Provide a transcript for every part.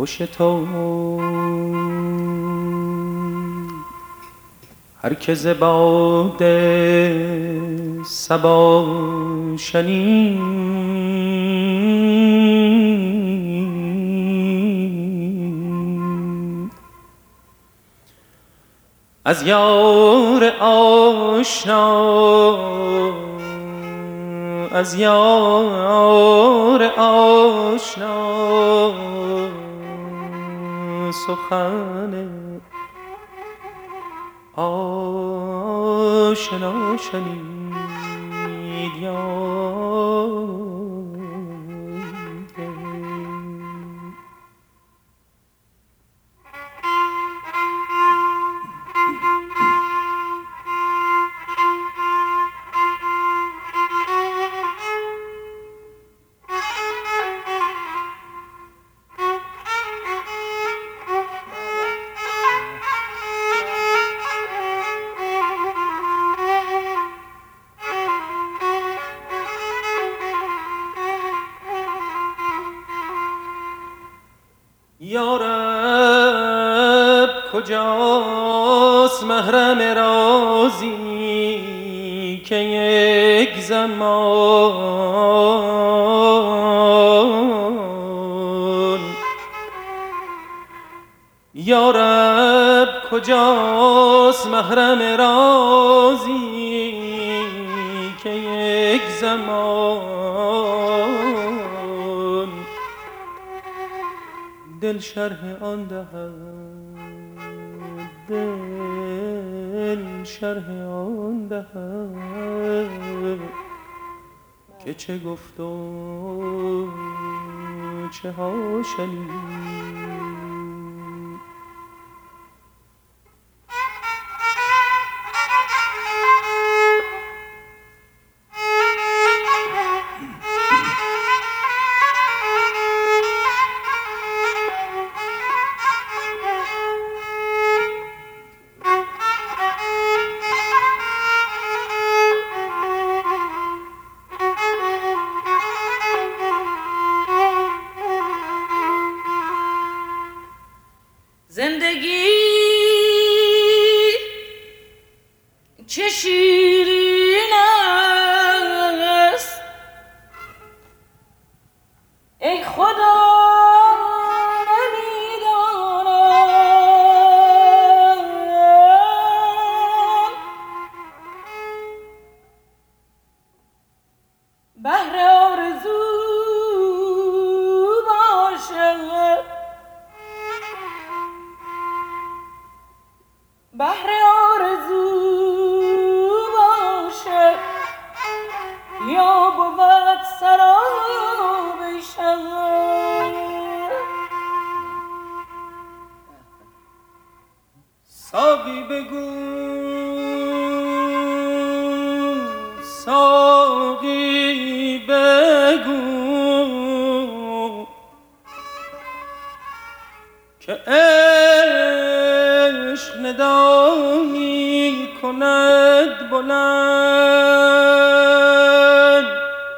خوش تو هر که ز باد صبا شنید از یار آشنا از یار آشنا سخن آشنا شنید یار یارب کجاست محرم رازی که یک زمان یارب کجاست محرم رازی که یک زمان دل شرح آن دهد دل شرح آن دهد که چه گفت و چه ها شنید زندگی چه شیرین است ای خدا نمیدانم بهر آرزو باشد بهر آرزو باشد یا بود سراب شهر ساقی بگو ساقی بگو که عشق ندایی کند بلند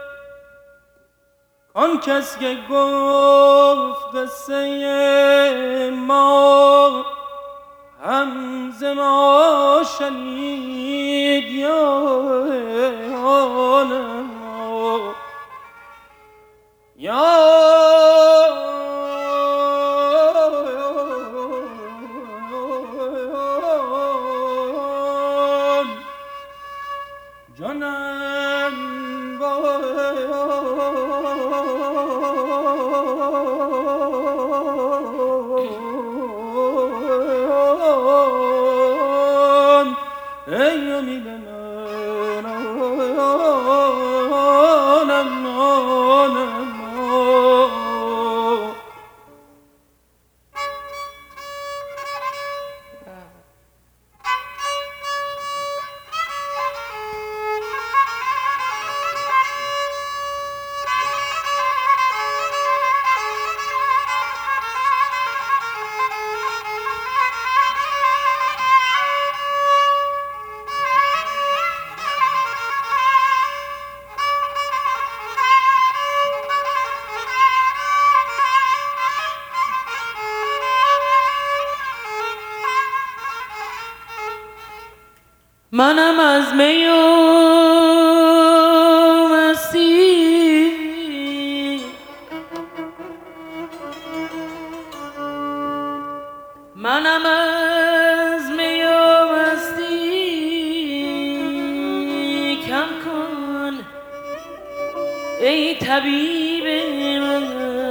آن کس که گفت قصه ما هم ز ما شنید یا جانم ای امید من منم از می و مستی، منم از می و مستی. کم کن ای طبیب من،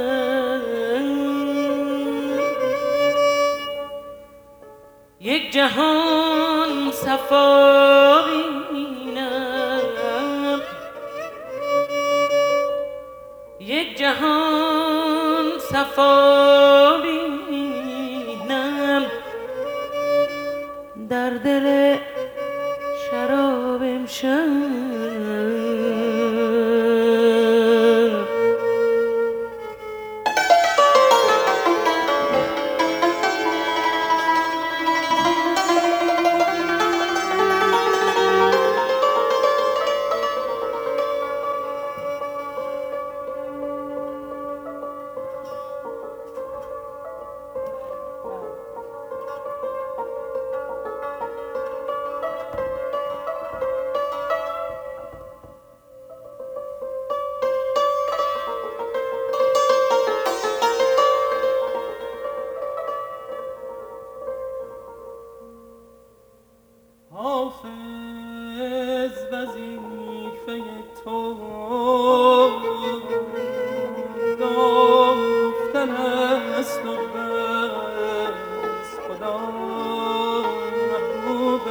یک جهان صفا بینم، یک جهان صفا بینم در دل شراب امشب. حافظ وظیفه تو گفتن است و بس، خدا محبوب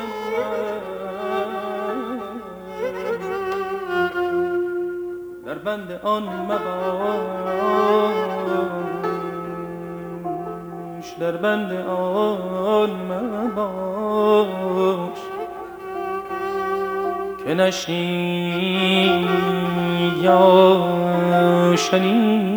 من در بند آن مباش، در بند آن مباش که نشنید یا شنید